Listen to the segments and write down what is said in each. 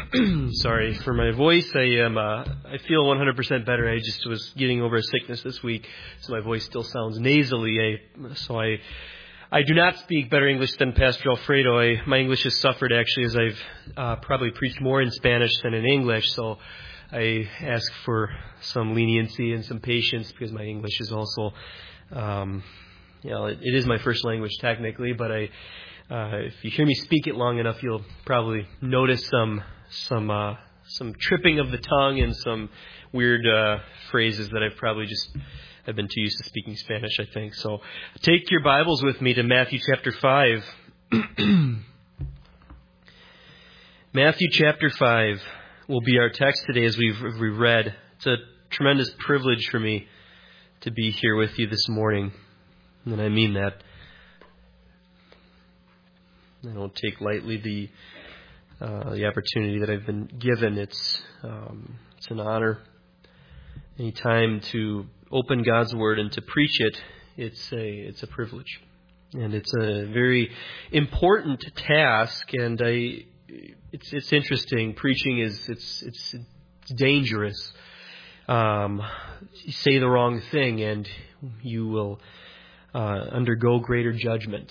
Sorry for my voice. I feel 100% better. I just was getting over a sickness this week, so my voice still sounds nasally. I do not speak better English than Pastor Alfredo. My English has suffered actually, as I've probably preached more in Spanish than in English. So I ask for some leniency and some patience because my English is also, it is my first language technically, but if you hear me speak it long enough, you'll probably notice some tripping of the tongue and some weird phrases that I've been too used to speaking Spanish, I think. So take your Bibles with me to Matthew chapter 5. Matthew chapter 5 will be our text today as we've read. It's a tremendous privilege for me to be here with you this morning, and I mean that. I don't take lightly the opportunity that I've been given. It's an honor. Any time to open God's Word and to preach it, it's a privilege, and it's a very important task. And it's interesting. Preaching it's dangerous. You say the wrong thing, and you will undergo greater judgment.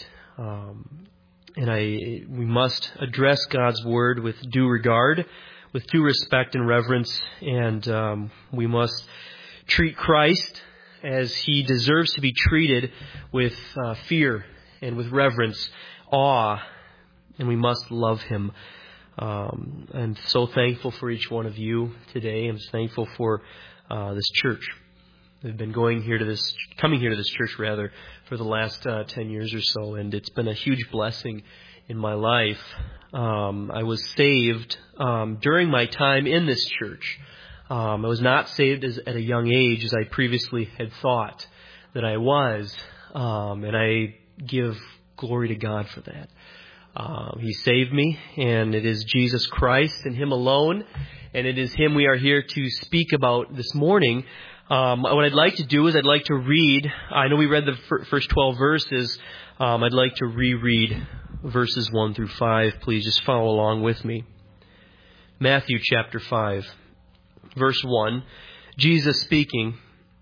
We must address God's Word with due regard, with due respect and reverence, and we must treat Christ as He deserves to be treated, with fear and with reverence, awe, and we must love Him. I'm so thankful for each one of you today. I'm thankful for this church. I've been coming here to this church for the last 10 years or so, and it's been a huge blessing in my life. I was saved during my time in this church. I was not saved at a young age as I previously had thought that I was, and I give glory to God for that. He saved me, and it is Jesus Christ and Him alone, and it is Him we are here to speak about this morning. What I'd like to do is I'd like to read, I know we read the first 12 verses, I'd like to reread verses 1 through 5. Please just follow along with me. Matthew chapter 5, verse 1, Jesus speaking,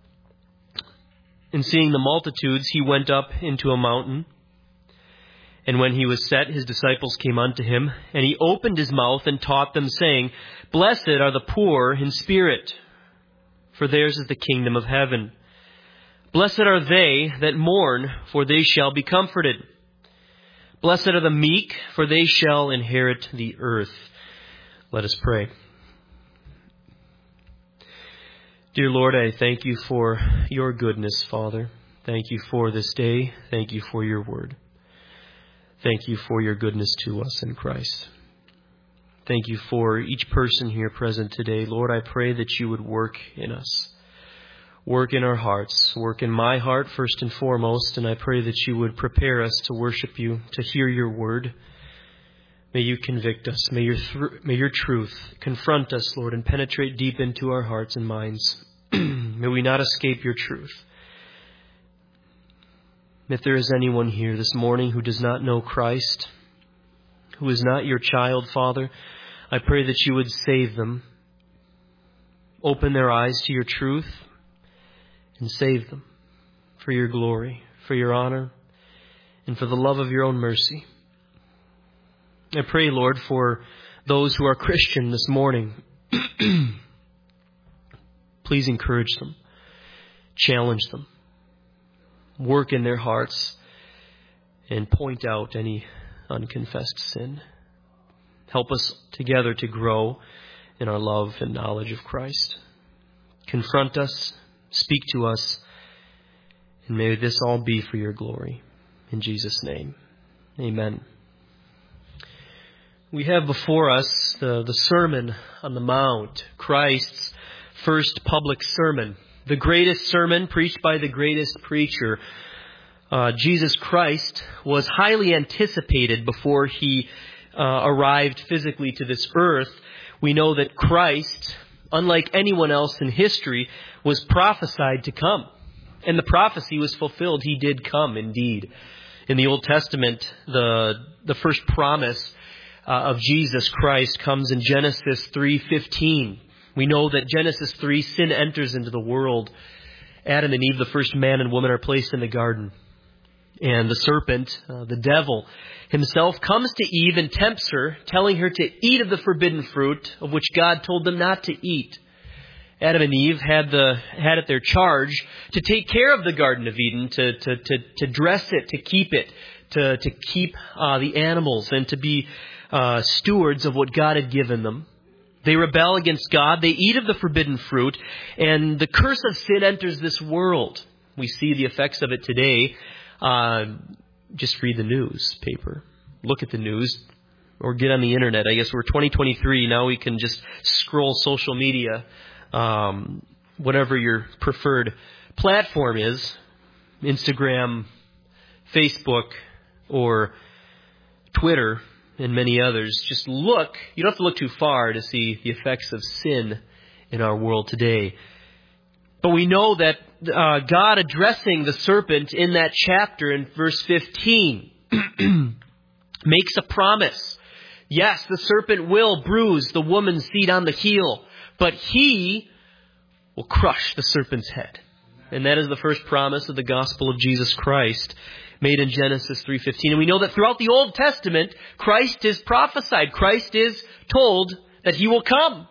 "And seeing the multitudes, He went up into a mountain. And when He was set, His disciples came unto Him, and He opened His mouth and taught them, saying, Blessed are the poor in spirit, for theirs is the kingdom of heaven. Blessed are they that mourn, for they shall be comforted. Blessed are the meek, for they shall inherit the earth." Let us pray. Dear Lord, I thank You for Your goodness, Father. Thank You for this day. Thank You for Your word. Thank You for Your goodness to us in Christ. Thank You for each person here present today. Lord, I pray that You would work in us, work in our hearts, work in my heart first and foremost, and I pray that You would prepare us to worship You, to hear Your word. May You convict us. May Your truth confront us, Lord, and penetrate deep into our hearts and minds. May we not escape Your truth. If there is anyone here this morning who does not know Christ, who is not Your child, Father, I pray that You would save them, open their eyes to Your truth, and save them for Your glory, for Your honor, and for the love of Your own mercy. I pray, Lord, for those who are Christian this morning. Please encourage them, challenge them, work in their hearts, and point out any unconfessed sin. Help us together to grow in our love and knowledge of Christ. Confront us, speak to us, and may this all be for Your glory. In Jesus' name, amen. We have before us the Sermon on the Mount, Christ's first public sermon, the greatest sermon preached by the greatest preacher. Jesus Christ was highly anticipated before He arrived physically to this earth. We know that Christ, unlike anyone else in history, was prophesied to come. And the prophecy was fulfilled. He did come indeed. In the Old Testament, the first promise of Jesus Christ comes in Genesis 3:15. We know that Genesis 3, sin enters into the world. Adam and Eve, the first man and woman, are placed in the garden. And the serpent, the devil himself, comes to Eve and tempts her, telling her to eat of the forbidden fruit of which God told them not to eat. Adam and Eve had at their charge to take care of the Garden of Eden, to dress it, to keep it, to keep the animals, and to be stewards of what God had given them. They rebel against God. They eat of the forbidden fruit, and the curse of sin enters this world. We see the effects of it today. Just read the newspaper. Look at the news, or get on the internet. I guess we're 2023 now. We can just scroll social media, whatever your preferred platform is, Instagram, Facebook, or Twitter, and many others. Just look. You don't have to look too far to see the effects of sin in our world today. But we know that God, addressing the serpent in that chapter in verse 15, makes a promise. Yes, the serpent will bruise the woman's seed on the heel, but he will crush the serpent's head. And that is the first promise of the gospel of Jesus Christ, made in Genesis 3:15. And we know that throughout the Old Testament, Christ is prophesied. Christ is told that he will come.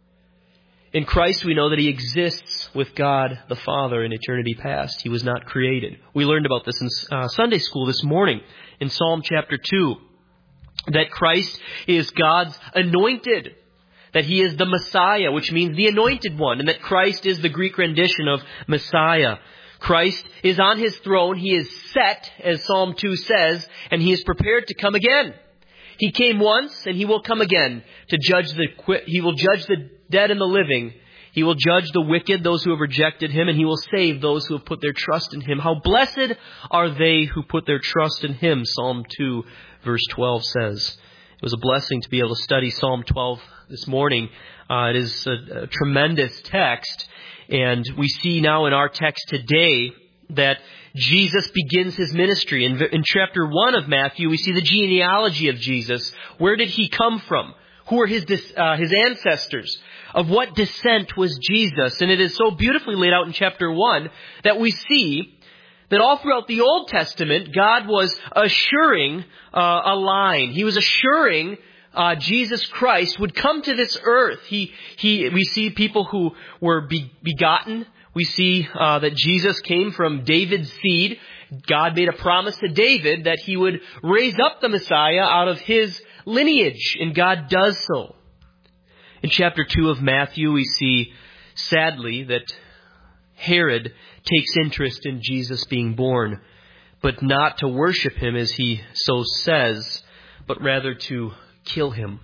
In Christ, we know that he exists with God the Father in eternity past. He was not created. We learned about this in Sunday school this morning in Psalm chapter 2, that Christ is God's anointed, that he is the Messiah, which means the anointed one, and that Christ is the Greek rendition of Messiah. Christ is on his throne. He is set, as Psalm 2 says, and he is prepared to come again. He came once, and he will come again to judge he will judge the dead and the living. He will judge the wicked, those who have rejected him, and he will save those who have put their trust in him. How blessed are they who put their trust in him, Psalm 2, verse 12 says. It was a blessing to be able to study Psalm 12 this morning. It is a tremendous text. And we see now in our text today that Jesus begins his ministry. In chapter 1 of Matthew, we see the genealogy of Jesus. Where did he come from? Who were his ancestors? Of what descent was Jesus? And it is so beautifully laid out in chapter 1 that we see that all throughout the Old Testament, God was assuring a line. He was assuring Jesus Christ would come to this earth. We see people who were begotten. We see that Jesus came from David's seed. God made a promise to David that he would raise up the Messiah out of his lineage, and God does so. In chapter 2 of Matthew, we see, sadly, that Herod takes interest in Jesus being born, but not to worship him as he so says, but rather to kill him.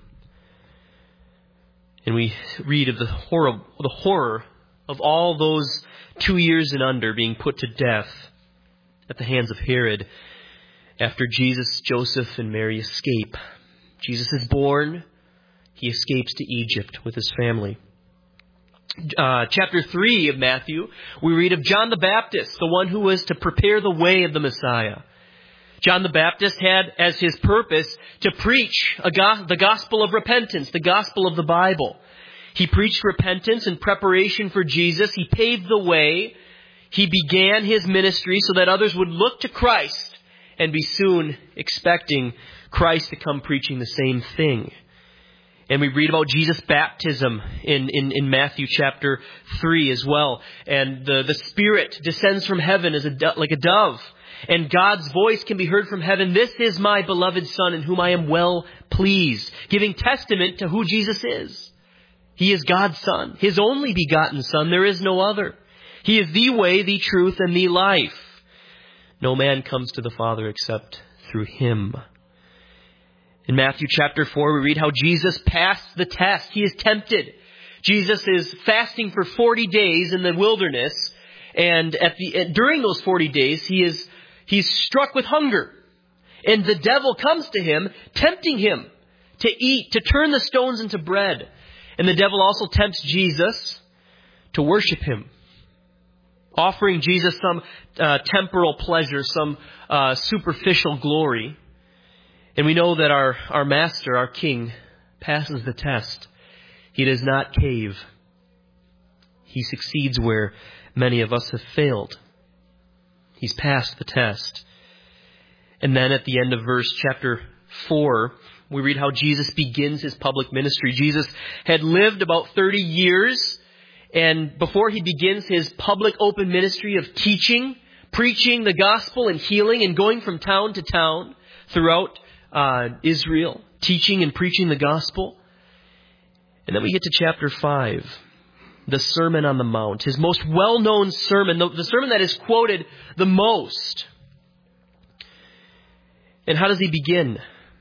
And we read of the horror of all those 2 years and under being put to death at the hands of Herod after Jesus, Joseph, and Mary escape. Jesus is born. He escapes to Egypt with his family. Chapter 3 of Matthew, we read of John the Baptist, the one who was to prepare the way of the Messiah. John the Baptist had as his purpose to preach the gospel of repentance, the gospel of the Bible. He preached repentance in preparation for Jesus. He paved the way. He began his ministry so that others would look to Christ and be soon expecting Christ to come preaching the same thing. And we read about Jesus' baptism in Matthew chapter 3 as well. And the Spirit descends from heaven as like a dove. And God's voice can be heard from heaven. This is my beloved Son in whom I am well pleased. Giving testament to who Jesus is. He is God's Son, his only begotten Son. There is no other. He is the way, the truth, and the life. No man comes to the Father except through him. In Matthew chapter 4, we read how Jesus passed the test. He is tempted. Jesus is fasting for 40 days in the wilderness. And during those 40 days, he's struck with hunger. And the devil comes to him, tempting him to eat, to turn the stones into bread. And the devil also tempts Jesus to worship him, offering Jesus some temporal pleasure, some superficial glory. And we know that our Master, our King, passes the test. He does not cave. He succeeds where many of us have failed. He's passed the test. And then at the end of chapter 4, we read how Jesus begins his public ministry. Jesus had lived about 30 years, and before he begins his public open ministry of teaching, preaching the gospel and healing and going from town to town throughout Israel, teaching and preaching the gospel. And then we get to chapter 5, the Sermon on the Mount, his most well-known sermon, the sermon that is quoted the most. And how does he begin?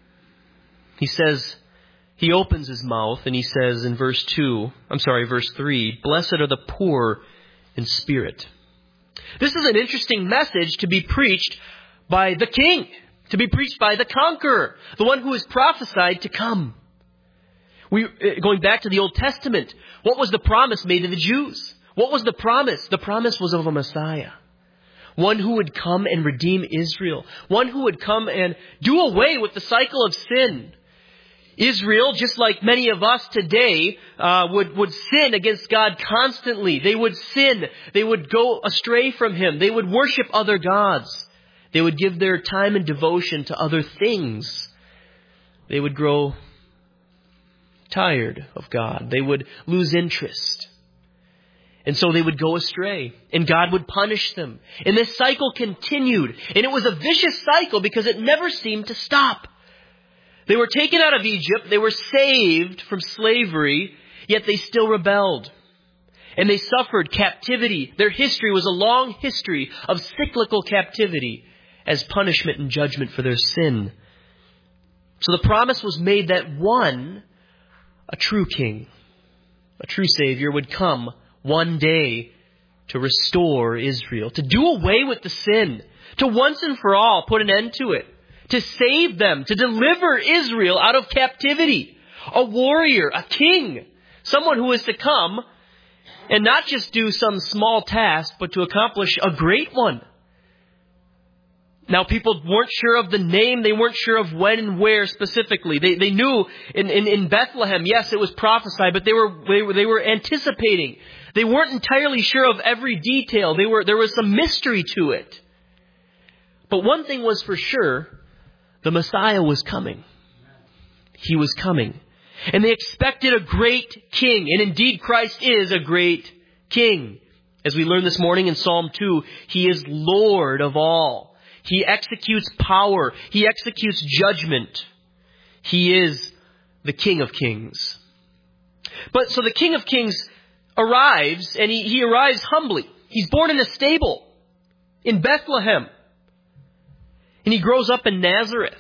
He opens his mouth and he says in verse 3, "Blessed are the poor in spirit." This is an interesting message to be preached by the King, to be preached by the conqueror, the one who is prophesied to come. Going back to the Old Testament, what was the promise made to the Jews? What was the promise? The promise was of a Messiah. One who would come and redeem Israel. One who would come and do away with the cycle of sin. Israel, just like many of us today, would sin against God constantly. They would sin. They would go astray from Him. They would worship other gods. They would give their time and devotion to other things. They would grow tired of God. They would lose interest. And so they would go astray. And God would punish them. And this cycle continued. And it was a vicious cycle because it never seemed to stop. They were taken out of Egypt. They were saved from slavery. Yet they still rebelled. And they suffered captivity. Their history was a long history of cyclical captivity as punishment and judgment for their sin. So the promise was made that one, a true king, a true Savior, would come one day to restore Israel, to do away with the sin, to once and for all put an end to it, to save them, to deliver Israel out of captivity. A warrior, a king, someone who is to come and not just do some small task, but to accomplish a great one. Now, people weren't sure of the name. They weren't sure of when and where specifically. They knew in Bethlehem, yes, it was prophesied, but they were anticipating. They weren't entirely sure of every detail. There was some mystery to it. But one thing was for sure, the Messiah was coming. He was coming. And they expected a great king. And indeed, Christ is a great king. As we learned this morning in Psalm 2, He is Lord of all. He executes power. He executes judgment. He is the King of Kings. But so the King of Kings arrives, and he arrives humbly. He's born in a stable in Bethlehem. And he grows up in Nazareth.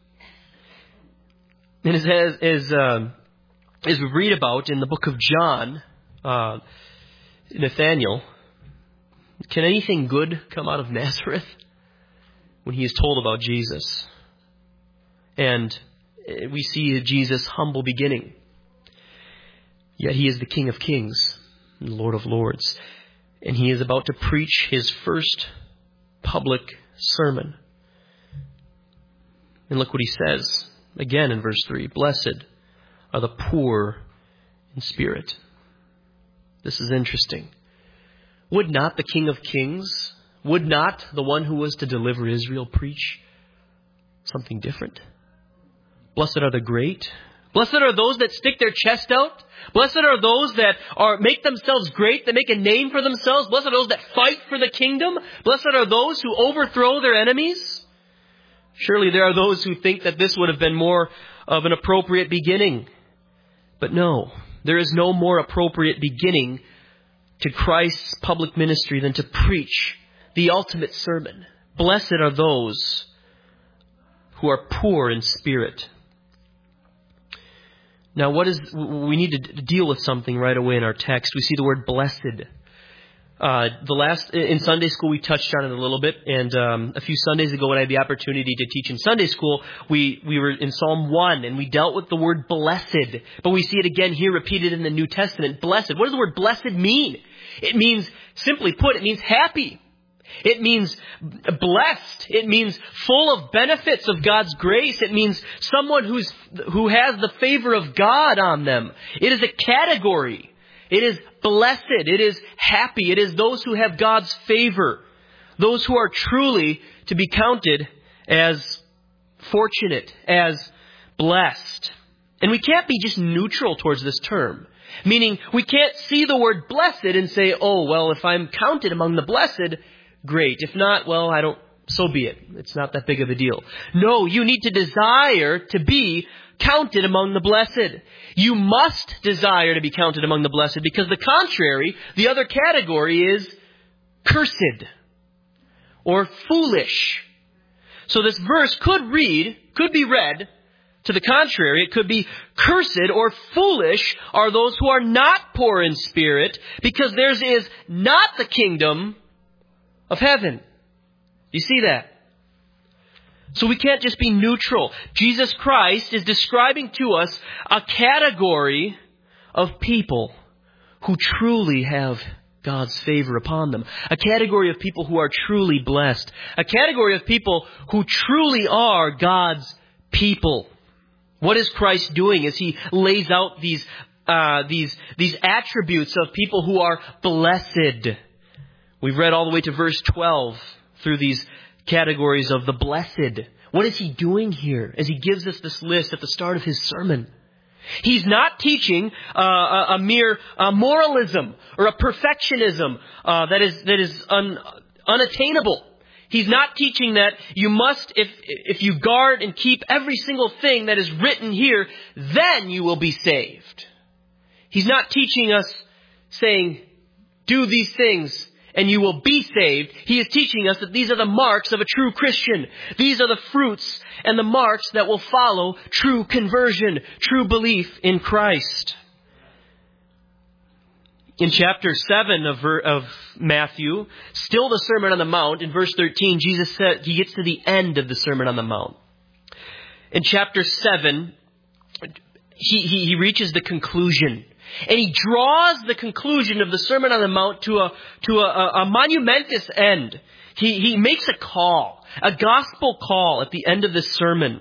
And as we read about in the book of John, Nathanael, can anything good come out of Nazareth? When he is told about Jesus. And we see Jesus' humble beginning. Yet he is the King of Kings and Lord of Lords. And he is about to preach his first public sermon. And look what he says again in verse 3. Blessed are the poor in spirit. This is interesting. Would not the King of Kings, would not the one who was to deliver Israel preach something different? Blessed are the great. Blessed are those that stick their chest out. Blessed are those that make themselves great, that make a name for themselves. Blessed are those that fight for the kingdom. Blessed are those who overthrow their enemies. Surely there are those who think that this would have been more of an appropriate beginning. But no, there is no more appropriate beginning to Christ's public ministry than to preach the ultimate sermon. Blessed are those who are poor in spirit. Now, we need to deal with something right away in our text. We see the word blessed. In Sunday school, we touched on it a little bit. And a few Sundays ago, when I had the opportunity to teach in Sunday school, we were in Psalm 1, and we dealt with the word blessed. But we see it again here repeated in the New Testament. Blessed. What does the word blessed mean? It means, simply put, it means happy. It means blessed. It means full of benefits of God's grace. It means someone who has the favor of God on them. It is a category. It is blessed. It is happy. It is those who have God's favor. Those who are truly to be counted as fortunate, as blessed. And we can't be just neutral towards this term. Meaning, we can't see the word blessed and say, oh, well, if I'm counted among the blessed, great. If not, well, so be it. It's not that big of a deal. No, you need to desire to be counted among the blessed. You must desire to be counted among the blessed, because the contrary, the other category, is cursed or foolish. So this verse could be read to the contrary. It could be, cursed or foolish are those who are not poor in spirit, because theirs is not the kingdom of heaven. You see that? So we can't just be neutral. Jesus Christ is describing to us a category of people who truly have God's favor upon them. A category of people who are truly blessed. A category of people who truly are God's people. What is Christ doing as He lays out these attributes of people who are blessed? We've read all the way to verse 12 through these categories of the blessed. What is He doing here as He gives us this list at the start of His sermon? He's not teaching a mere moralism or a perfectionism that is unattainable. He's not teaching that you must, if you guard and keep every single thing that is written here, then you will be saved. He's not teaching us saying, do these things and you will be saved. He is teaching us that these are the marks of a true Christian. These are the fruits and the marks that will follow true conversion, true belief in Christ. In chapter 7 of Matthew, still the Sermon on the Mount, in verse 13, Jesus said, He gets to the end of the Sermon on the Mount. In chapter 7, he reaches the conclusion. And He draws the conclusion of the Sermon on the Mount to a monumentous end. He makes a call, a gospel call at the end of this sermon.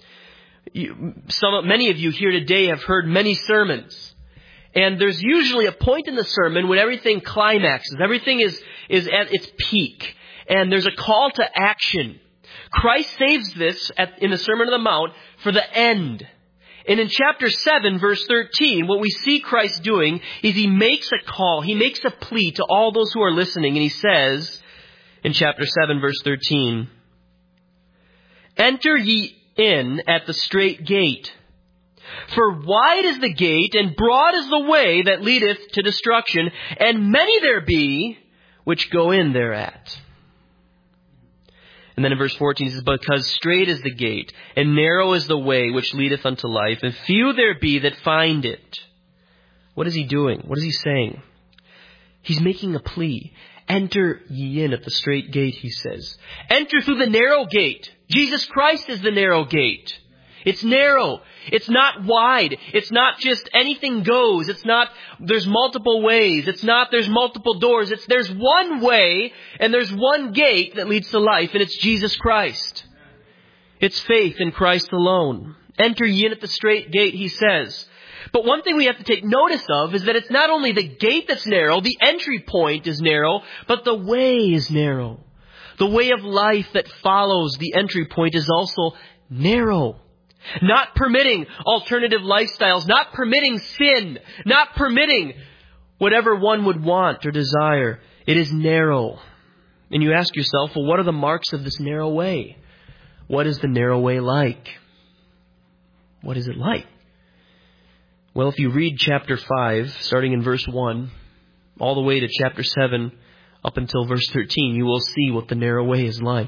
Many of you here today have heard many sermons. And there's usually a point in the sermon when everything climaxes. Everything is at its peak. And there's a call to action. Christ saves this in the Sermon on the Mount for the end. And in chapter 7, verse 13, what we see Christ doing is He makes a call. He makes a plea to all those who are listening. And He says in chapter 7, verse 13, "Enter ye in at the strait gate. For wide is the gate, and broad is the way that leadeth to destruction, and many there be which go in thereat." And then in verse 14 he says, "Because strait is the gate, and narrow is the way which leadeth unto life, and few there be that find it." What is He doing? What is He saying? He's making a plea. Enter ye in at the strait gate, He says. Enter through the narrow gate. Jesus Christ is the narrow gate. It's narrow. It's not wide. It's not just anything goes. It's not there's multiple ways. It's not there's multiple doors. It's there's one way and there's one gate that leads to life, and it's Jesus Christ. It's faith in Christ alone. Enter ye in at the strait gate, He says. But one thing we have to take notice of is that it's not only the gate that's narrow, the entry point is narrow, but the way is narrow. The way of life that follows the entry point is also narrow. Not permitting alternative lifestyles, not permitting sin, not permitting whatever one would want or desire. It is narrow. And you ask yourself, well, what are the marks of this narrow way? What is the narrow way like? What is it like? Well, if you read chapter 5, starting in verse 1, all the way to chapter 7, up until verse 13, you will see what the narrow way is like.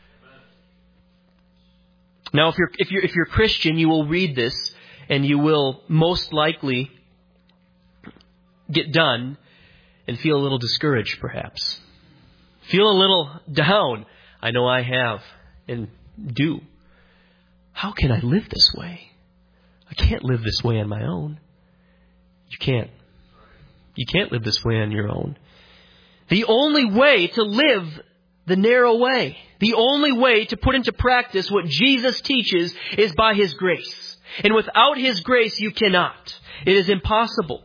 Now, if you're Christian, you will read this and you will most likely get done and feel a little discouraged, perhaps. Feel a little down. I know I have and do. How can I live this way? I can't live this way on my own. You can't. You can't live this way on your own. The only way to live the narrow way. The only way to put into practice what Jesus teaches is by His grace. And without His grace, you cannot. It is impossible.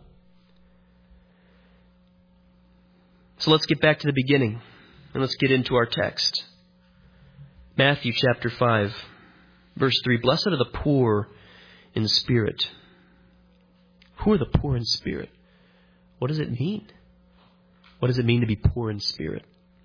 So let's get back to the beginning and let's get into our text. Matthew chapter 5, verse 3. Blessed are the poor in spirit. Who are the poor in spirit? What does it mean? What does it mean to be poor in spirit?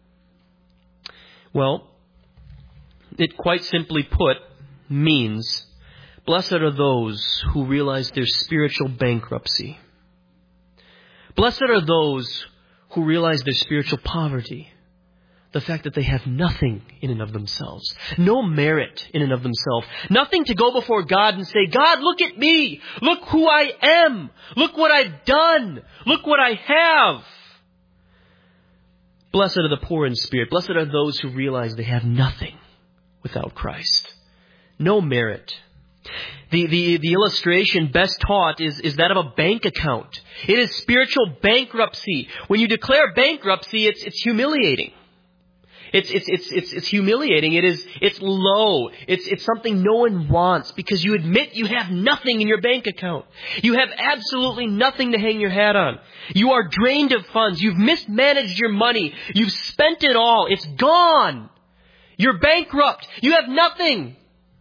Well, it quite simply put means, blessed are those who realize their spiritual bankruptcy. Blessed are those who realize their spiritual poverty. The fact that they have nothing in and of themselves. No merit in and of themselves. Nothing to go before God and say, God, look at me. Look who I am. Look what I've done. Look what I have. Blessed are the poor in spirit. Blessed are those who realize they have nothing without Christ. No merit. The illustration best taught is that of a bank account. It is spiritual bankruptcy. When you declare bankruptcy, it's humiliating. It's humiliating. It's low. It's something no one wants because you admit you have nothing in your bank account. You have absolutely nothing to hang your hat on. You are drained of funds. You've mismanaged your money. You've spent it all. It's gone. You're bankrupt. You have nothing.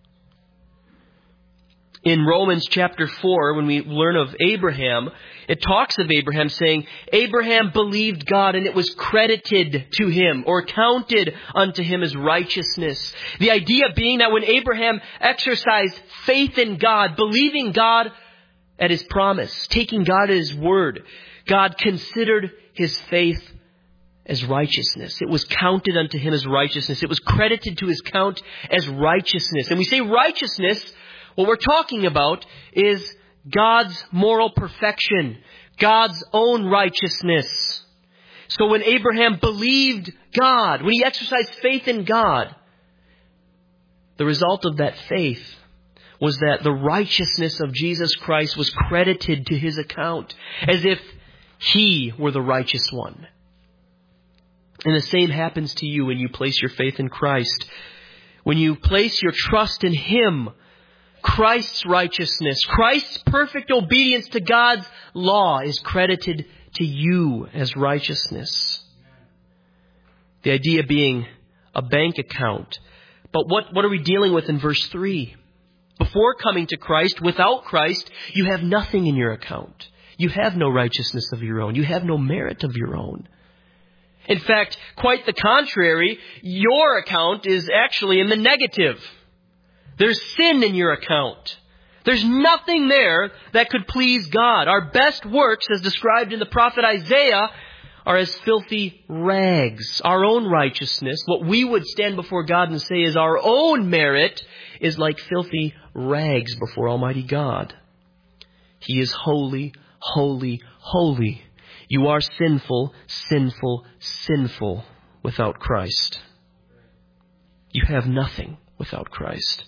In Romans chapter 4, when we learn of Abraham, it talks of Abraham saying, Abraham believed God and it was credited to him or counted unto him as righteousness. The idea being that when Abraham exercised faith in God, believing God at His promise, taking God at His word, God considered his faith as righteousness. It was counted unto him as righteousness. It was credited to his count as righteousness. And we say righteousness, what we're talking about is God's moral perfection, God's own righteousness. So when Abraham believed God, when he exercised faith in God, the result of that faith was that the righteousness of Jesus Christ was credited to his account as if he were the righteous one. And the same happens to you when you place your faith in Christ. When you place your trust in Him, Christ's righteousness, Christ's perfect obedience to God's law is credited to you as righteousness. The idea being a bank account. But what are we dealing with in verse 3? Before coming to Christ, without Christ, you have nothing in your account. You have no righteousness of your own. You have no merit of your own. In fact, quite the contrary, your account is actually in the negative. There's sin in your account. There's nothing there that could please God. Our best works, as described in the prophet Isaiah, are as filthy rags. Our own righteousness, what we would stand before God and say is our own merit, is like filthy rags before Almighty God. He is holy, holy, holy. You are sinful, sinful, sinful without Christ. You have nothing without Christ.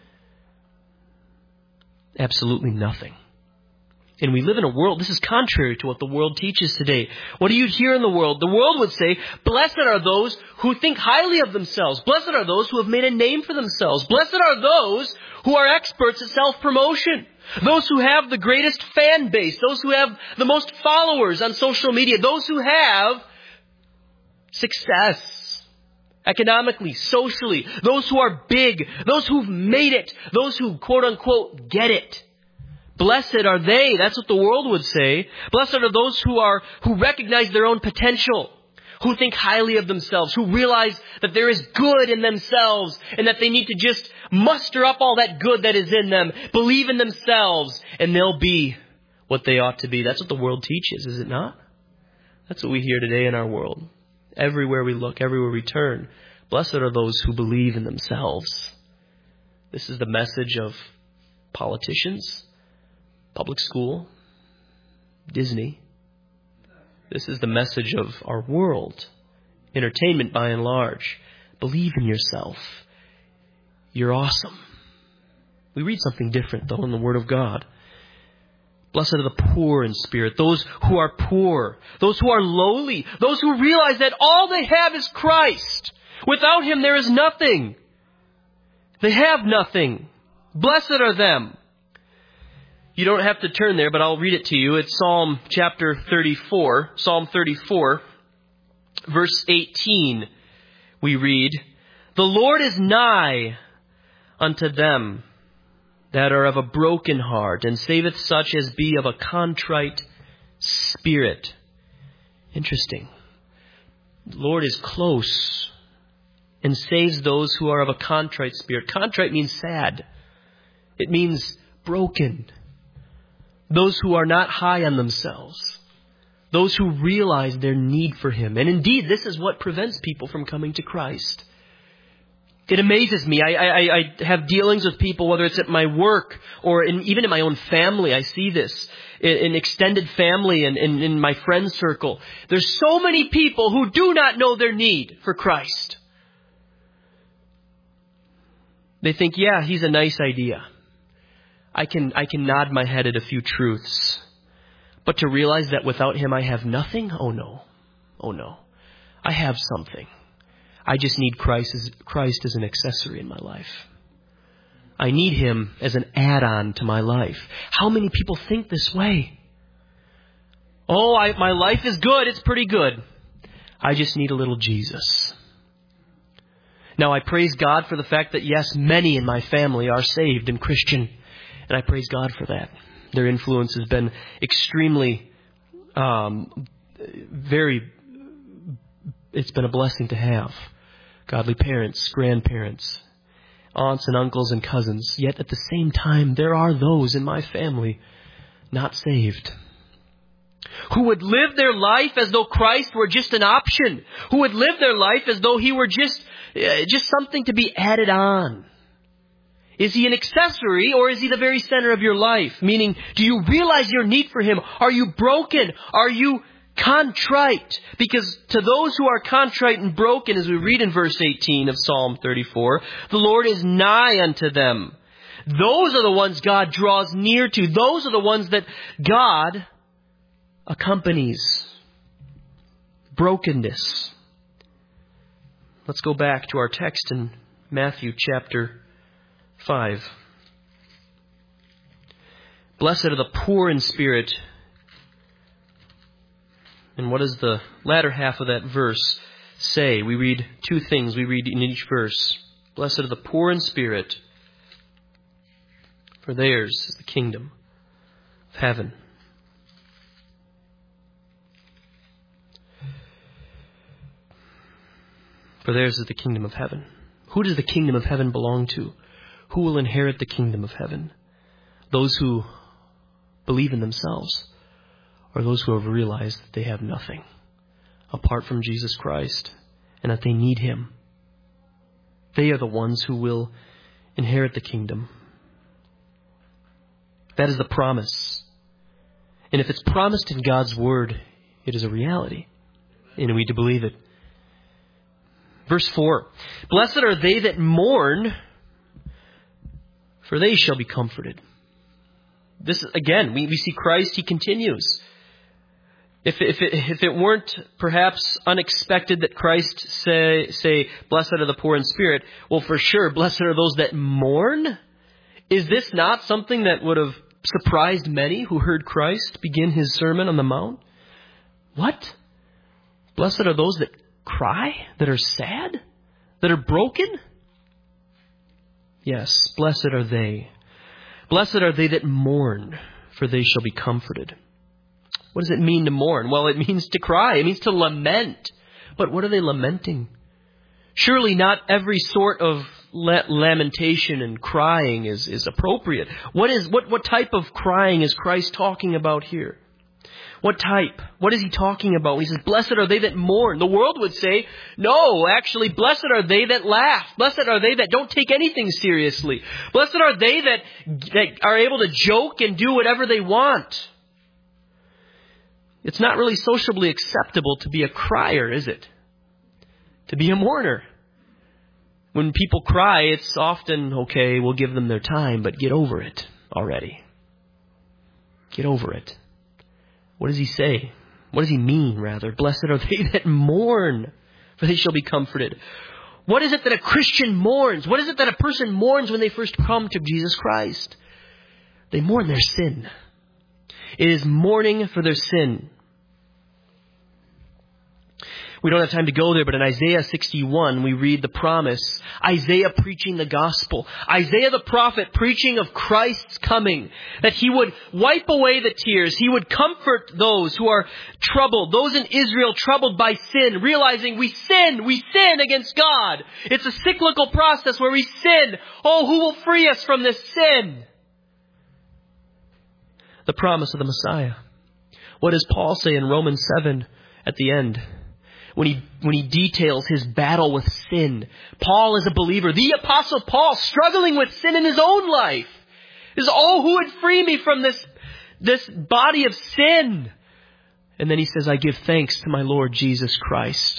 Absolutely nothing. And we live in a world, this is contrary to what the world teaches today. What do you hear in the world? The world would say, blessed are those who think highly of themselves. Blessed are those who have made a name for themselves. Blessed are those who are experts at self-promotion. Those who have the greatest fan base. Those who have the most followers on social media. Those who have success economically, socially. Those who are big. Those who've made it. Those who, quote unquote, get it. Blessed are they. That's what the world would say. Blessed are those who recognize their own potential, who think highly of themselves, who realize that there is good in themselves and that they need to just muster up all that good that is in them, believe in themselves, and they'll be what they ought to be. That's what the world teaches, is it not? That's what we hear today in our world. Everywhere we look, everywhere we turn, blessed are those who believe in themselves. This is the message of politicians, public school, Disney. This is the message of our world. Entertainment by and large. Believe in yourself. You're awesome. We read something different though in the Word of God. Blessed are the poor in spirit, those who are poor, those who are lowly, those who realize that all they have is Christ. Without Him there is nothing. They have nothing. Blessed are them. You don't have to turn there, but I'll read it to you. It's Psalm chapter 34. Psalm 34, verse 18. We read, "The Lord is nigh unto them that are of a broken heart, and saveth such as be of a contrite spirit." Interesting. The Lord is close and saves those who are of a contrite spirit. Contrite means sad. It means broken. Those who are not high on themselves. Those who realize their need for Him. And indeed, this is what prevents people from coming to Christ. It amazes me. I have dealings with people, whether it's at my work or even in my own family. I see this in extended family and in my friend circle. There's so many people who do not know their need for Christ. They think, yeah, He's a nice idea. I can nod my head at a few truths. But to realize that without Him I have nothing? Oh no. Oh no. I have something. I just need Christ as an accessory in my life. I need Him as an add-on to my life. How many people think this way? Oh, my life is good. It's pretty good. I just need a little Jesus. Now, I praise God for the fact that, yes, many in my family are saved and Christian. And I praise God for that. Their influence has been extremely, it's been a blessing to have. Godly parents, grandparents, aunts and uncles and cousins. Yet at the same time, there are those in my family not saved, who would live their life as though Christ were just an option, who would live their life as though He were just something to be added on. Is He an accessory, or is He the very center of your life? Meaning, do you realize your need for Him? Are you broken? Are you contrite? Because to those who are contrite and broken, as we read in verse 18 of Psalm 34, the Lord is nigh unto them. Those are the ones God draws near to. Those are the ones that God accompanies. Brokenness. Let's go back to our text in Matthew chapter 5. Blessed are the poor in spirit. And what does the latter half of that verse say? We read two things. We read in each verse. Blessed are the poor in spirit, for theirs is the kingdom of heaven. For theirs is the kingdom of heaven. Who does the kingdom of heaven belong to? Who will inherit the kingdom of heaven? Those who believe in themselves, or those who have realized that they have nothing apart from Jesus Christ and that they need Him? They are the ones who will inherit the kingdom. That is the promise. And if it's promised in God's Word, it is a reality. And we need to believe it. Verse 4. Blessed are they that mourn, for they shall be comforted. This again, we see Christ. He continues. If it weren't perhaps unexpected that Christ say, blessed are the poor in spirit, well, for sure, blessed are those that mourn. Is this not something that would have surprised many who heard Christ begin His Sermon on the Mount? What? Blessed are those that cry, that are sad, that are broken? Yes, blessed are they. Blessed are they that mourn, for they shall be comforted. What does it mean to mourn? Well, it means to cry. It means to lament. But what are they lamenting? Surely not every sort of lamentation and crying is appropriate. What type of crying is Christ talking about here? What type? What is He talking about? He says, blessed are they that mourn. The world would say, no, actually, blessed are they that laugh. Blessed are they that don't take anything seriously. Blessed are they that are able to joke and do whatever they want. It's not really sociably acceptable to be a crier, is it? To be a mourner. When people cry, it's often, okay, we'll give them their time, but get over it already. Get over it. What does He say? What does He mean, rather? Blessed are they that mourn, for they shall be comforted. What is it that a Christian mourns? What is it that a person mourns when they first come to Jesus Christ? They mourn their sin. It is mourning for their sin. We don't have time to go there, but in Isaiah 61, we read the promise. Isaiah preaching the gospel. Isaiah the prophet preaching of Christ's coming. That He would wipe away the tears. He would comfort those who are troubled. Those in Israel troubled by sin. Realizing we sin against God. It's a cyclical process where we sin. Oh, who will free us from this sin? The promise of the Messiah. What does Paul say in Romans 7 at the end? When he details his battle with sin. Paul is a believer. The Apostle Paul struggling with sin in his own life. Is, oh, who would free me from this body of sin? And then he says, I give thanks to my Lord Jesus Christ.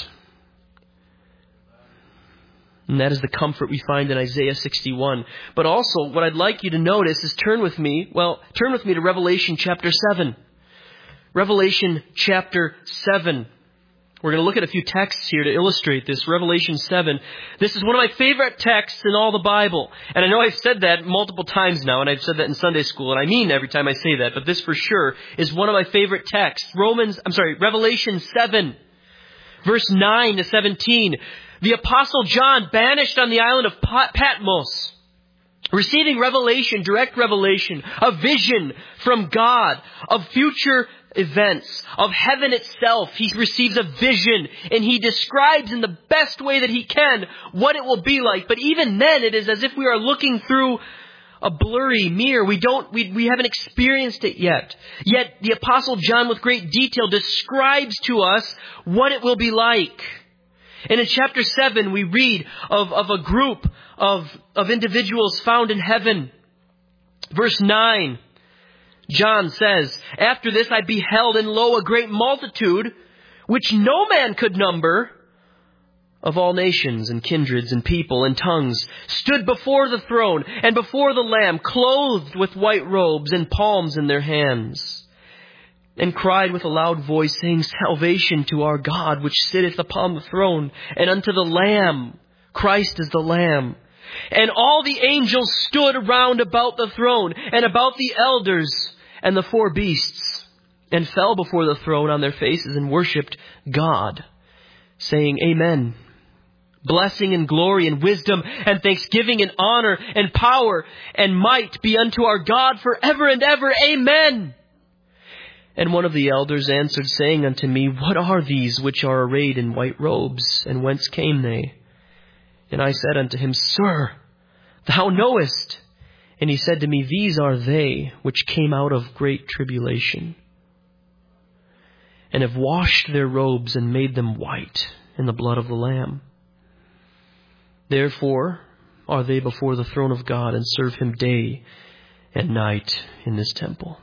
And that is the comfort we find in Isaiah 61. But also, what I'd like you to notice is turn with me to Revelation chapter 7. Revelation chapter 7. We're going to look at a few texts here to illustrate this. Revelation 7. This is one of my favorite texts in all the Bible. And I know I've said that multiple times now, and I've said that in Sunday school, and I mean every time I say that, but this for sure is one of my favorite texts. Revelation 7, verse 9 to 17. The Apostle John, banished on the island of Patmos, receiving revelation, direct revelation, a vision from God of future events, of heaven itself. He receives a vision and he describes in the best way that he can what it will be like. But even then, it is as if we are looking through a blurry mirror. We haven't experienced it yet. Yet the Apostle John, with great detail, describes to us what it will be like. And in chapter 7, we read of a group of individuals found in heaven. Verse 9, John says, after this I beheld, and lo, a great multitude, which no man could number, of all nations and kindreds and people and tongues, stood before the throne and before the Lamb, clothed with white robes and palms in their hands, and cried with a loud voice, saying, Salvation to our God, which sitteth upon the throne, and unto the Lamb. Christ is the Lamb. And all the angels stood round about the throne, and about the elders and the four beasts, and fell before the throne on their faces, and worshipped God, saying, Amen. Blessing and glory and wisdom and thanksgiving and honor and power and might be unto our God forever and ever. Amen. And one of the elders answered, saying unto me, What are these which are arrayed in white robes, and whence came they? And I said unto him, Sir, thou knowest. And he said to me, These are they which came out of great tribulation, and have washed their robes and made them white in the blood of the Lamb. Therefore are they before the throne of God, and serve him day and night in his temple.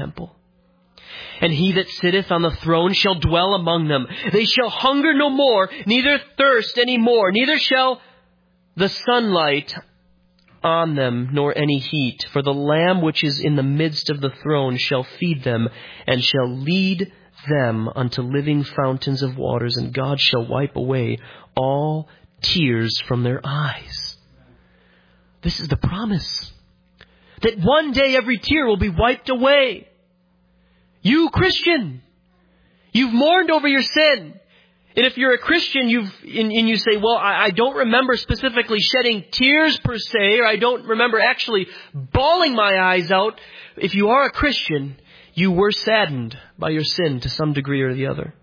And he that sitteth on the throne shall dwell among them. They shall hunger no more, neither thirst any more, neither shall the sunlight on them, nor any heat. For the Lamb which is in the midst of the throne shall feed them, and shall lead them unto living fountains of waters, and God shall wipe away all tears from their eyes. This is the promise, that one day every tear will be wiped away. You, Christian, you've mourned over your sin. And if you're a Christian, you say, well, I don't remember specifically shedding tears per se, or I don't remember actually bawling my eyes out. If you are a Christian, you were saddened by your sin to some degree or the other.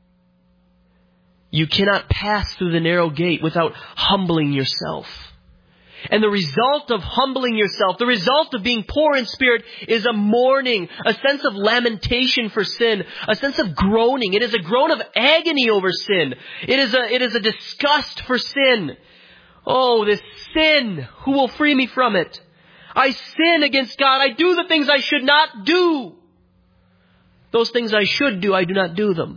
You cannot pass through the narrow gate without humbling yourself. And the result of humbling yourself, the result of being poor in spirit, is a mourning, a sense of lamentation for sin, a sense of groaning. It is a groan of agony over sin. It is a disgust for sin. Oh, this sin, who will free me from it? I sin against God. I do the things I should not do. Those things I should do, I do not do them.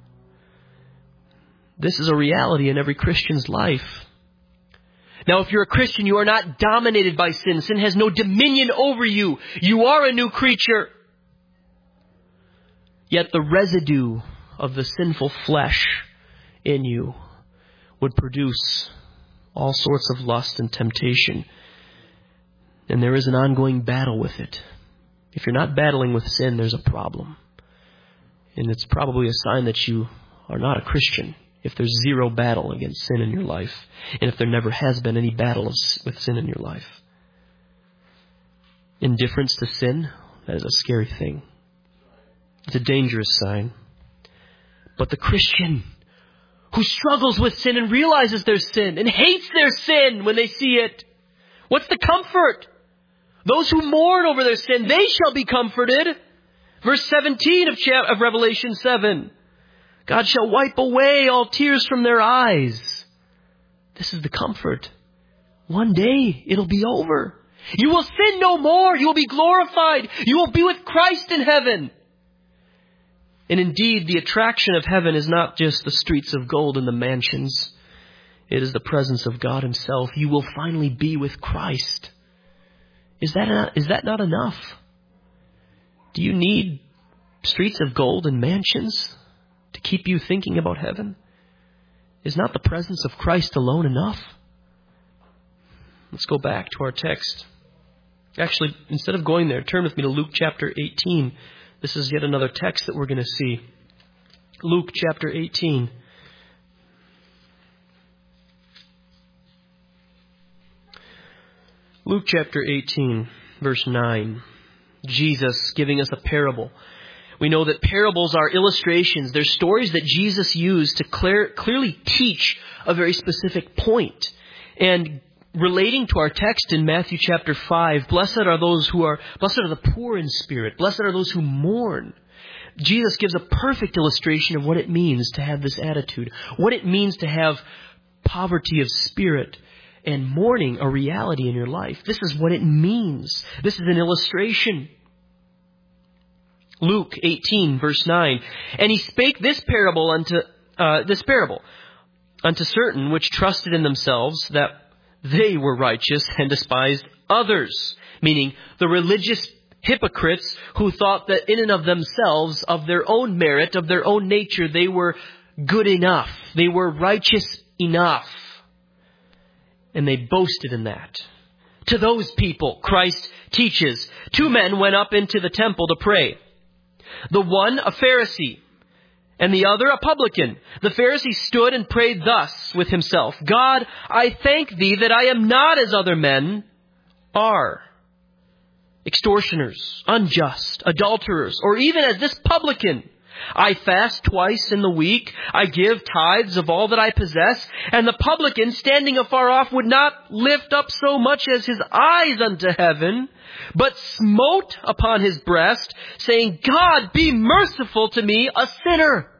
This is a reality in every Christian's life. Now, if you're a Christian, you are not dominated by sin. Sin has no dominion over you. You are a new creature. Yet the residue of the sinful flesh in you would produce all sorts of lust and temptation. And there is an ongoing battle with it. If you're not battling with sin, there's a problem. And it's probably a sign that you are not a Christian, if there's zero battle against sin in your life, and if there never has been any battle with sin in your life. Indifference to sin, that is a scary thing. It's a dangerous sign. But the Christian who struggles with sin and realizes their sin and hates their sin when they see it, what's the comfort? Those who mourn over their sin, they shall be comforted. Verse 17 of Revelation 7. God shall wipe away all tears from their eyes. This is the comfort. One day it'll be over. You will sin no more. You will be glorified. You will be with Christ in heaven. And indeed, the attraction of heaven is not just the streets of gold and the mansions. It is the presence of God Himself. You will finally be with Christ. Is that not enough? Do you need streets of gold and mansions to keep you thinking about heaven? Is not the presence of Christ alone enough? Let's go back to our text. Actually, instead of going there, turn with me to Luke chapter 18. This is yet another text that we're going to see. Luke chapter 18. Luke chapter 18, verse 9. Jesus giving us a parable. We know that parables are illustrations. They're stories that Jesus used to clearly teach a very specific point. And relating to our text in Matthew chapter 5, blessed are the poor in spirit. Blessed are those who mourn. Jesus gives a perfect illustration of what it means to have this attitude. What it means to have poverty of spirit and mourning a reality in your life. This is what it means. This is an illustration. Luke 18, verse 9. And He spake this parable unto certain which trusted in themselves that they were righteous and despised others. Meaning the religious hypocrites who thought that in and of themselves, of their own merit, of their own nature, they were good enough. They were righteous enough. And they boasted in that. To those people, Christ teaches, 2 men went up into the temple to pray. The one a Pharisee, and the other a publican. The Pharisee stood and prayed thus with himself, God, I thank Thee that I am not as other men are, extortioners, unjust, adulterers, or even as this publican. I fast twice in the week. I give tithes of all that I possess. And the publican, standing afar off, would not lift up so much as his eyes unto heaven, but smote upon his breast, saying, God, be merciful to me, a sinner.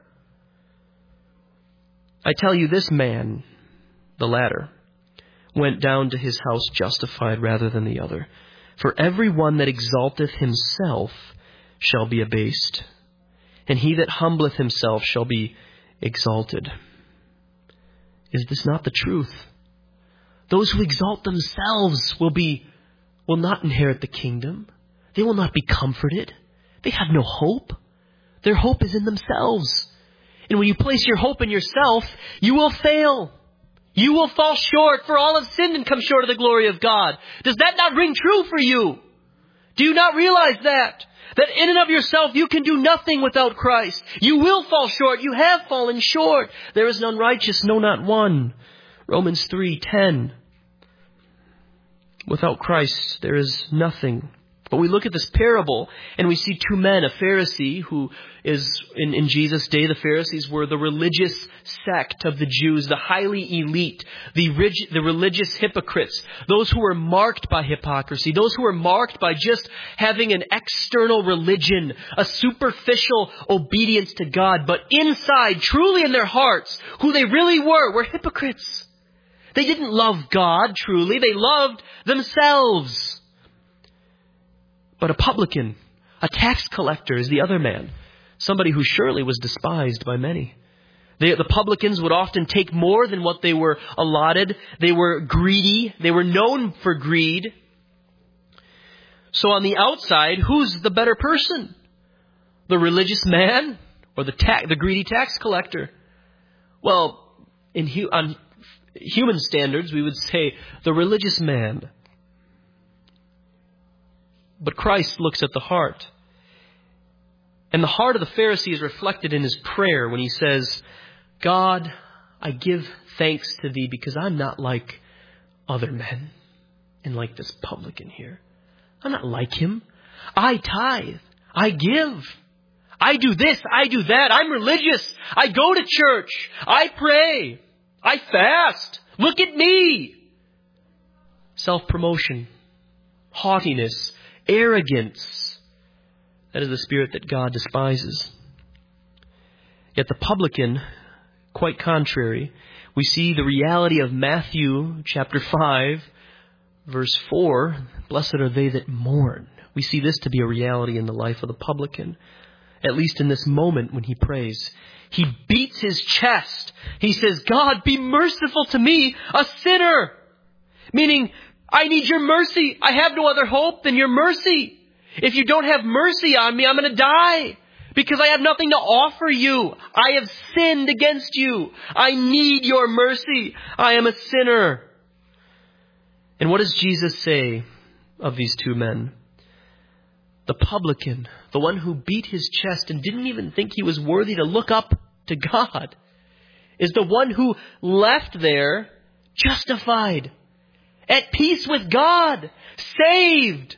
I tell you, this man, the latter, went down to his house justified rather than the other. For every one that exalteth himself shall be abased, and he that humbleth himself shall be exalted. Is this not the truth? Those who exalt themselves will not inherit the kingdom. They will not be comforted. They have no hope. Their hope is in themselves. And when you place your hope in yourself, you will fail. You will fall short, for all have sinned and come short of the glory of God. Does that not ring true for you? Do you not realize that? That in and of yourself you can do nothing without Christ. You will fall short. You have fallen short. There is none righteous, no, not one. Romans 3:10. Without Christ there is nothing. But we look at this parable and we see 2 men, a Pharisee who is, in Jesus' day, the Pharisees were the religious sect of the Jews, the highly elite, the religious hypocrites, those who were marked by hypocrisy, those who were marked by just having an external religion, a superficial obedience to God, but inside, truly in their hearts, who they really were hypocrites. They didn't love God truly, they loved themselves. But a publican, a tax collector is the other man. Somebody who surely was despised by many. The publicans would often take more than what they were allotted. They were greedy. They were known for greed. So on the outside, who's the better person? The religious man or the greedy tax collector? Well, in human standards, we would say the religious man. But Christ looks at the heart. And the heart of the Pharisee is reflected in his prayer when he says, God, I give thanks to thee because I'm not like other men and like this publican here. I'm not like him. I tithe. I give. I do this. I do that. I'm religious. I go to church. I pray. I fast. Look at me. Self-promotion, haughtiness, arrogance. That is the spirit that God despises. Yet the publican, quite contrary, we see the reality of Matthew chapter 5, verse 4, blessed are they that mourn. We see this to be a reality in the life of the publican, at least in this moment when he prays. He beats his chest. He says, God, be merciful to me, a sinner. Meaning, I need your mercy. I have no other hope than your mercy. If you don't have mercy on me, I'm going to die because I have nothing to offer you. I have sinned against you. I need your mercy. I am a sinner. And what does Jesus say of these two men? The publican, the one who beat his chest and didn't even think he was worthy to look up to God, is the one who left there justified, at peace with God, saved,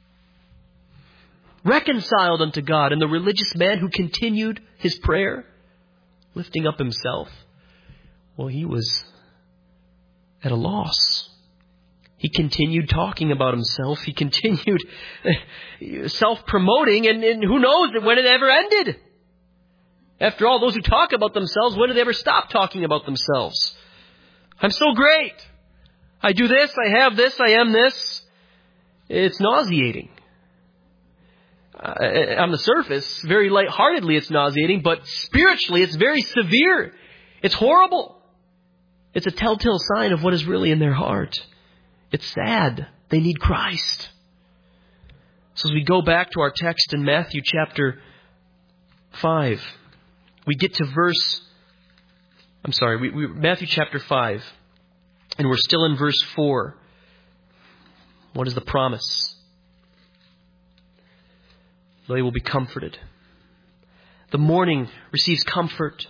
reconciled unto God. And the religious man who continued his prayer, lifting up himself, well, he was at a loss. He continued talking about himself. He continued self-promoting, and who knows when it ever ended. After all, those who talk about themselves, when do they ever stop talking about themselves? I'm so great. I do this, I have this, I am this. It's nauseating. On the surface, very lightheartedly it's nauseating, but spiritually it's very severe. It's horrible. It's a telltale sign of what is really in their heart. It's sad. They need Christ. So as we go back to our text in Matthew chapter 5, we get to Matthew chapter 5, and we're still in verse 4. What is the promise? They will be comforted. The mourning receives comfort.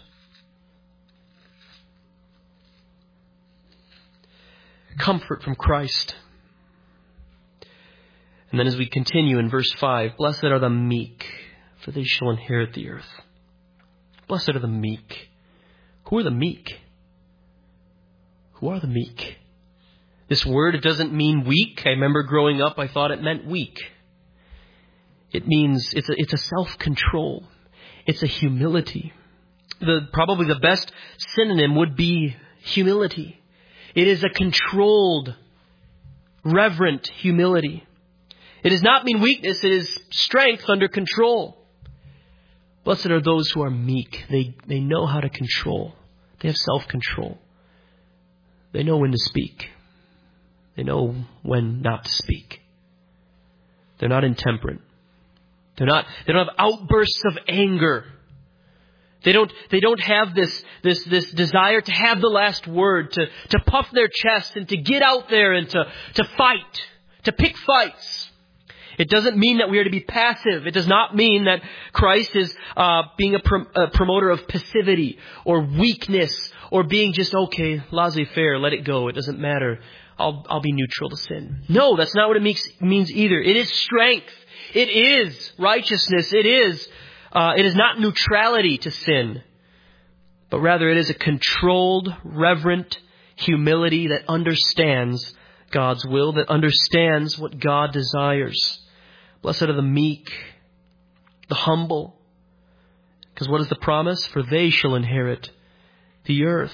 Comfort from Christ. And then as we continue in verse 5, blessed are the meek, for they shall inherit the earth. Blessed are the meek. Who are the meek? Who are the meek? This word, it doesn't mean weak. I remember growing up, I thought it meant weak. It means it's a self-control. It's a humility. Probably the best synonym would be humility. It is a controlled, reverent humility. It does not mean weakness. It is strength under control. Blessed are those who are meek. They know how to control. They have self-control. They know when to speak. They know when not to speak. They're not intemperate. They don't have outbursts of anger. They don't have this desire to have the last word, to puff their chest and to get out there and to fight, to pick fights. It doesn't mean that we are to be passive. It does not mean that Christ is being a promoter of passivity or weakness or being just, okay, laissez-faire, let it go. It doesn't matter. I'll be neutral to sin. No, that's not what it means either. It is strength. It is righteousness. It is not neutrality to sin, but rather it is a controlled, reverent humility that understands God's will, that understands what God desires. Blessed are the meek, the humble, because what is the promise? For they shall inherit the earth.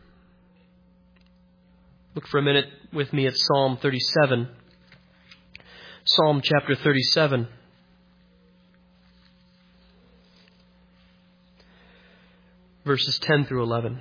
Look for a minute with me at Psalm 37. Psalm chapter 37. Verses 10 through 11.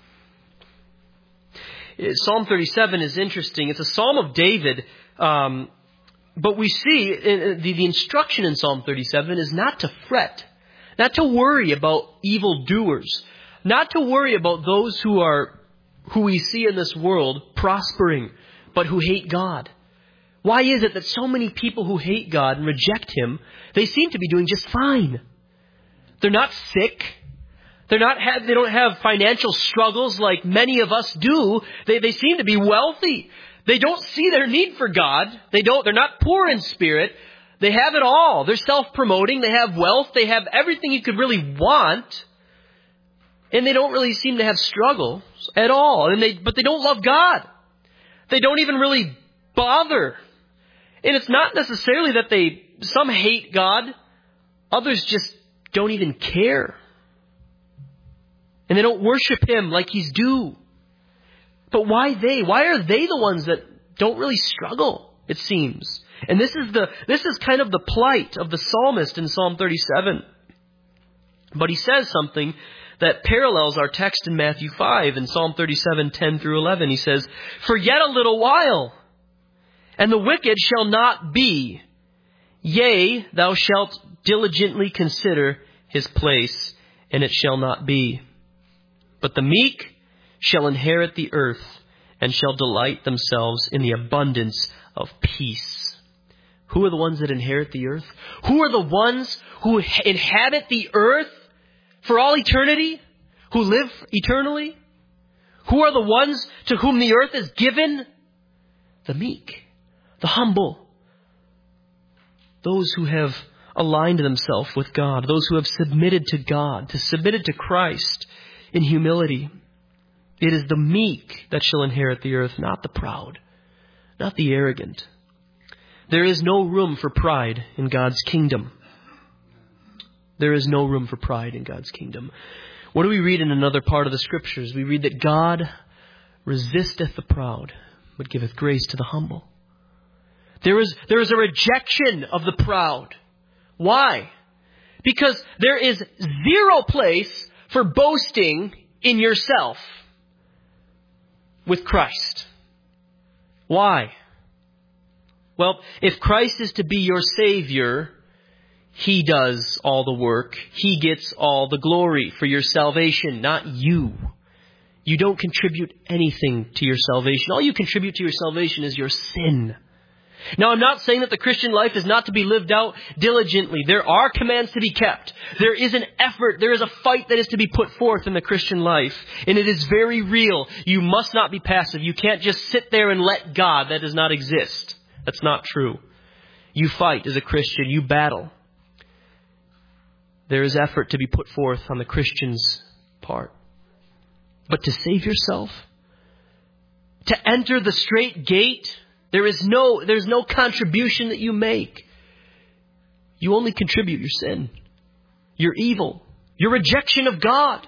Psalm 37 is interesting. It's a psalm of David, but we see the instruction in Psalm 37 is not to fret, not to worry about evildoers, not to worry about those who are who we see in this world prospering, but who hate God? Why is it that so many people who hate God and reject Him, they seem to be doing just fine? They're not sick. They don't have financial struggles like many of us do. They seem to be wealthy. They don't see their need for God. They're not poor in spirit. They have it all. They're self-promoting. They have wealth. They have everything you could really want. And they don't really seem to have struggles at all. But they don't love God. They don't even really bother. And it's not necessarily that some hate God. Others just don't even care. And they don't worship Him like He's due. But why they? Why are they the ones that don't really struggle, it seems? And this is kind of the plight of the psalmist in Psalm 37. But he says something that parallels our text in Matthew 5 in Psalm 37, 10 through 11. He says, "For yet a little while, and the wicked shall not be. Yea, thou shalt diligently consider his place, and it shall not be. But the meek shall inherit the earth, and shall delight themselves in the abundance of peace." Who are the ones that inherit the earth? Who are the ones who inhabit the earth for all eternity? Who live eternally? Who are the ones to whom the earth is given? The meek, the humble. Those who have aligned themselves with God. Those who have submitted to God, submitted to Christ in humility. It is the meek that shall inherit the earth, not the proud, not the arrogant. There is no room for pride in God's kingdom. There is no room for pride in God's kingdom. What do we read in another part of the Scriptures? We read that God resisteth the proud, but giveth grace to the humble. There is a rejection of the proud. Why? Because there is zero place for boasting in yourself with Christ. Why? Well, if Christ is to be your Savior, He does all the work. He gets all the glory for your salvation, not you. You don't contribute anything to your salvation. All you contribute to your salvation is your sin. Now, I'm not saying that the Christian life is not to be lived out diligently. There are commands to be kept. There is an effort. There is a fight that is to be put forth in the Christian life. And it is very real. You must not be passive. You can't just sit there and let God. That does not exist. That's not true. You fight as a Christian. You battle. There is effort to be put forth on the Christian's part. But to save yourself, to enter the straight gate, there's no contribution that you make. You only contribute your sin, your evil, your rejection of God.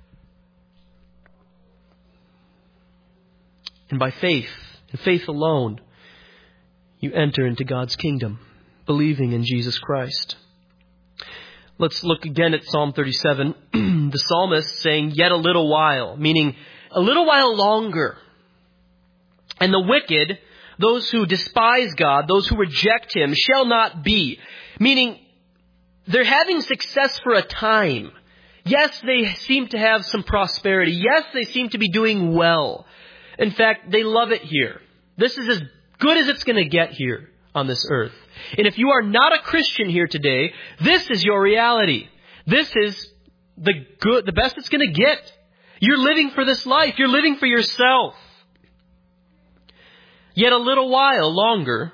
And by faith, and faith alone, you enter into God's kingdom, believing in Jesus Christ. Let's look again at Psalm 37. The psalmist saying, "Yet a little while," meaning a little while longer. And the wicked, those who despise God, those who reject Him, shall not be. Meaning, they're having success for a time. Yes, they seem to have some prosperity. Yes, they seem to be doing well. In fact, they love it here. This is as good as it's going to get here on this earth. And if you are not a Christian here today, this is your reality. This is the best it's going to get. You're living for this life. You're living for yourself. Yet a little while longer.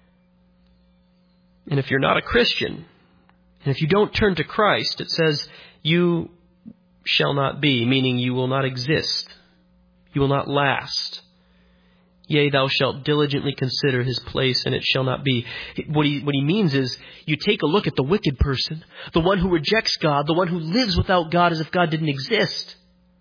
And if you're not a Christian, and if you don't turn to Christ, it says, you shall not be, meaning you will not exist. You will not last. Yea, thou shalt diligently consider his place, and it shall not be. What he means is, you take a look at the wicked person, the one who rejects God, the one who lives without God as if God didn't exist.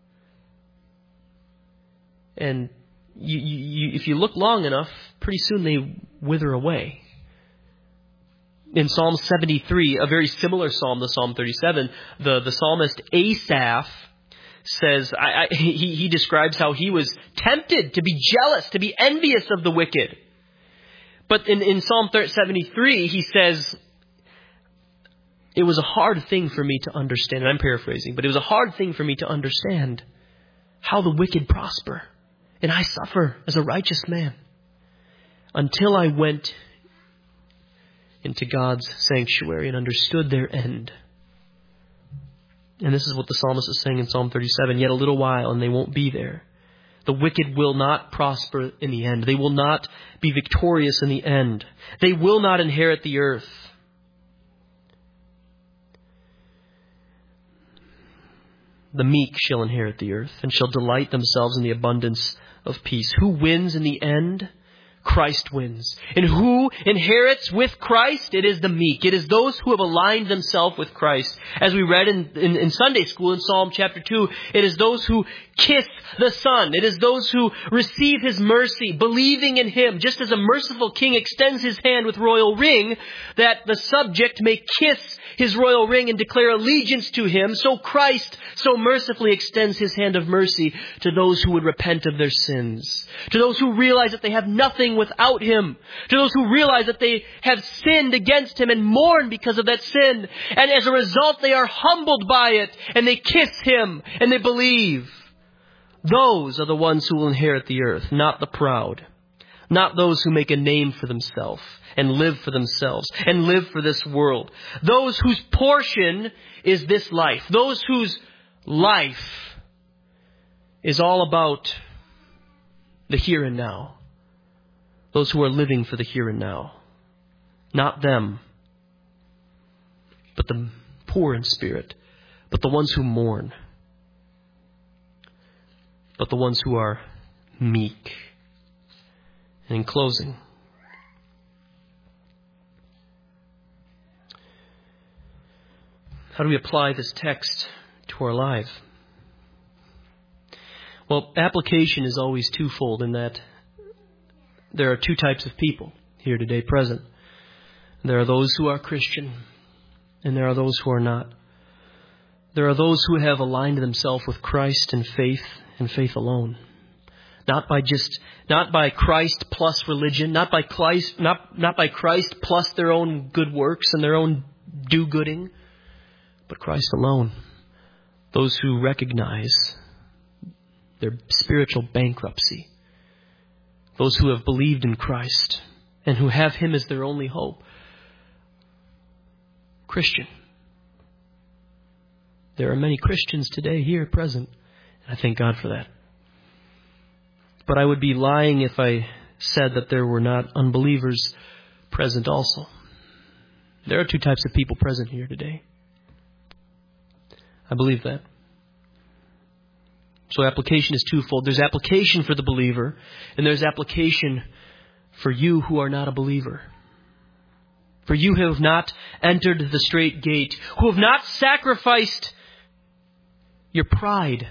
And if you look long enough, pretty soon they wither away. In Psalm 73, a very similar psalm to Psalm 37, the psalmist Asaph says, he describes how he was tempted to be jealous, to be envious of the wicked. But in Psalm 73, he says, it was a hard thing for me to understand. And I'm paraphrasing, but it was a hard thing for me to understand how the wicked prosper, and I suffer as a righteous man. Until I went into God's sanctuary and understood their end. And this is what the psalmist is saying in Psalm 37. Yet a little while and they won't be there. The wicked will not prosper in the end. They will not be victorious in the end. They will not inherit the earth. The meek shall inherit the earth and shall delight themselves in the abundance of peace. Who wins in the end? Christ wins. And who inherits with Christ? It is the meek. It is those who have aligned themselves with Christ. As we read in Sunday school in Psalm chapter 2, it is those who kiss the Son. It is those who receive His mercy, believing in Him. Just as a merciful king extends his hand with royal ring, that the subject may kiss his royal ring and declare allegiance to Him, so Christ so mercifully extends His hand of mercy to those who would repent of their sins. To those who realize that they have nothing without Him. To those who realize that they have sinned against Him and mourn because of that sin. And as a result, they are humbled by it. And they kiss Him and they believe. Those are the ones who will inherit the earth, not the proud. Not those who make a name for themselves and live for themselves and live for this world. Those whose portion is this life. Those whose life is all about the here and now. Those who are living for the here and now. Not them, but the poor in spirit, but the ones who mourn, but the ones who are meek. And in closing, how do we apply this text to our lives? Well, application is always twofold in that there are two types of people here today present. There are those who are Christian, and there are those who are not. There are those who have aligned themselves with Christ and faith alone. Not by Christ plus religion, not by Christ plus their own good works and their own do-gooding, but Christ alone. Those who recognize their spiritual bankruptcy. Those who have believed in Christ and who have Him as their only hope. Christian. There are many Christians today here present, and I thank God for that. But I would be lying if I said that there were not unbelievers present also. There are two types of people present here today. I believe that. So application is twofold. There's application for the believer, and there's application for you who are not a believer. For you who have not entered the straight gate, who have not sacrificed your pride.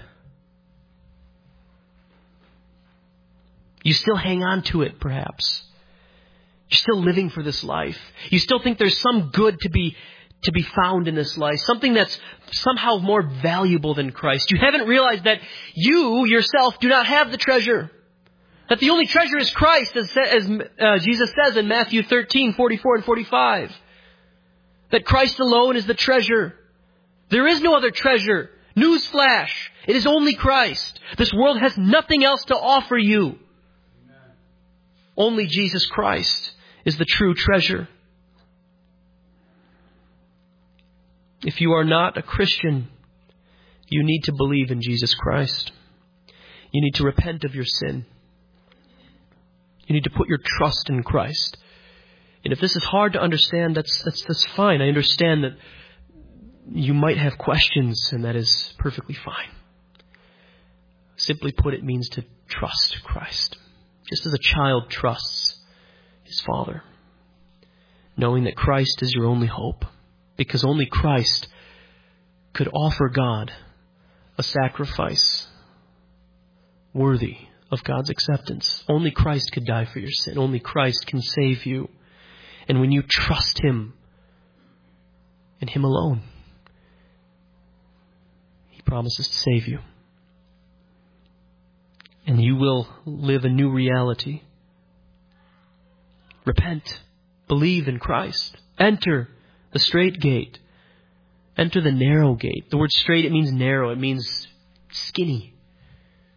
You still hang on to it, perhaps. You're still living for this life. You still think there's some good to be found in this life. Something that's somehow more valuable than Christ. You haven't realized that you yourself do not have the treasure. That the only treasure is Christ, as Jesus says in Matthew 13, 44 and 45. That Christ alone is the treasure. There is no other treasure. Newsflash. It is only Christ. This world has nothing else to offer you. Only Jesus Christ is the true treasure. If you are not a Christian, you need to believe in Jesus Christ. You need to repent of your sin. You need to put your trust in Christ. And if this is hard to understand, that's fine. I understand that you might have questions, and that is perfectly fine. Simply put, it means to trust Christ. Just as a child trusts his father, knowing that Christ is your only hope, because only Christ could offer God a sacrifice worthy of God's acceptance. Only Christ could die for your sin. Only Christ can save you. And when you trust Him and Him alone, He promises to save you. And you will live a new reality. Repent. Believe in Christ. Enter the straight gate. Enter the narrow gate. The word straight, it means narrow. It means skinny.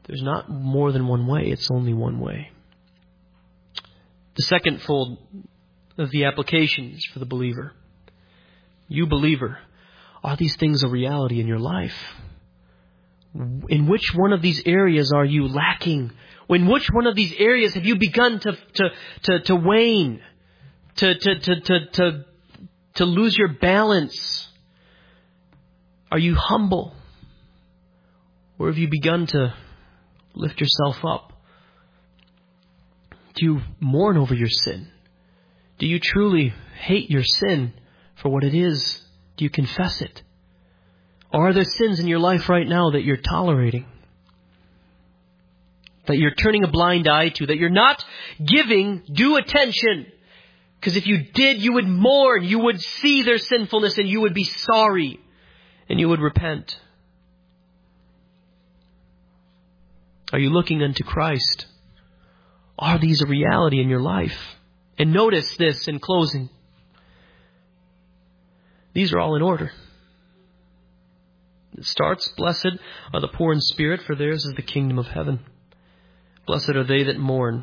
There's not more than one way. It's only one way. The second fold of the applications for the believer. You believer, are these things a reality in your life? In which one of these areas are you lacking? In which one of these areas have you begun to wane, to lose your balance? Are you humble? Or have you begun to lift yourself up? Do you mourn over your sin? Do you truly hate your sin for what it is? Do you confess it? Or are there sins in your life right now that you're tolerating? That you're turning a blind eye to? That you're not giving due attention? Because if you did, you would mourn. You would see their sinfulness and you would be sorry. And you would repent. Are you looking unto Christ? Are these a reality in your life? And notice this in closing. These are all in order. It starts, blessed are the poor in spirit, for theirs is the kingdom of heaven. Blessed are they that mourn.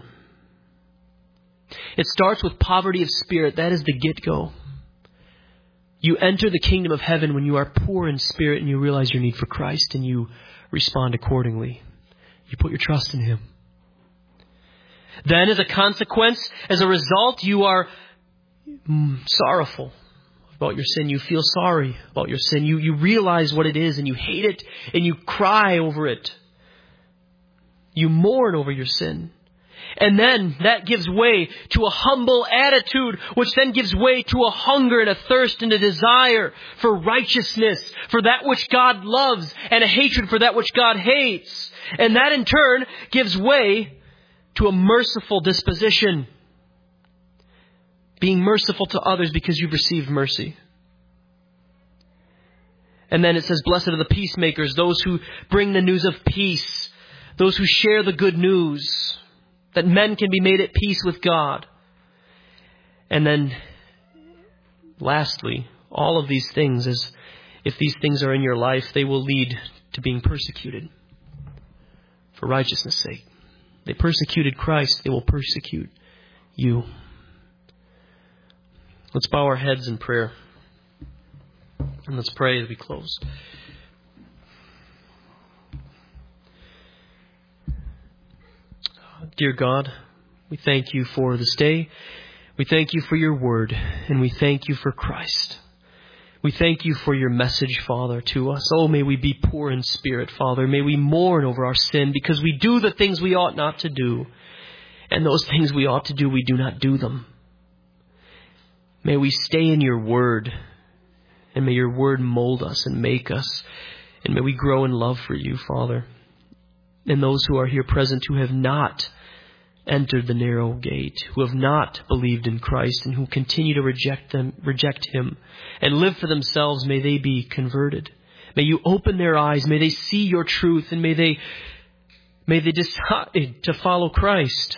It starts with poverty of spirit. That is the get-go. You enter the kingdom of heaven when you are poor in spirit and you realize your need for Christ and you respond accordingly. You put your trust in Him. Then as a consequence, as a result, you are sorrowful about your sin. You feel sorry about your sin. You realize what it is and you hate it and you cry over it. You mourn over your sin. And then that gives way to a humble attitude, which then gives way to a hunger and a thirst and a desire for righteousness, for that which God loves, and a hatred for that which God hates. And that in turn gives way to a merciful disposition. Being merciful to others because you've received mercy. And then it says, blessed are the peacemakers, those who bring the news of peace, those who share the good news, that men can be made at peace with God. And then, lastly, all of these things, if these things are in your life, they will lead to being persecuted for righteousness' sake. They persecuted Christ, they will persecute you. Let's bow our heads in prayer. And let's pray as we close. Dear God, we thank you for this day. We thank you for your word. And we thank you for Christ. We thank you for your message, Father, to us. Oh, may we be poor in spirit, Father. May we mourn over our sin because we do the things we ought not to do. And those things we ought to do, we do not do them. May we stay in your word. And may your word mold us and make us. And may we grow in love for you, Father. And those who are here present who have not entered the narrow gate, who have not believed in Christ and who continue to reject Him and live for themselves, may they be converted. May you open their eyes. May they see your truth and may they decide to follow Christ.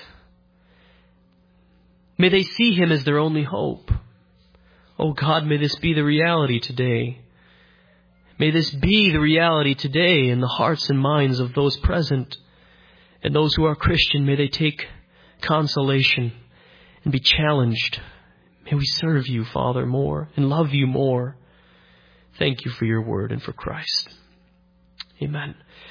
May they see Him as their only hope. Oh God, may this be the reality today. May this be the reality today in the hearts and minds of those present. And those who are Christian, may they take consolation and be challenged. May we serve you, Father, more and love you more. Thank you for your word and for Christ. Amen.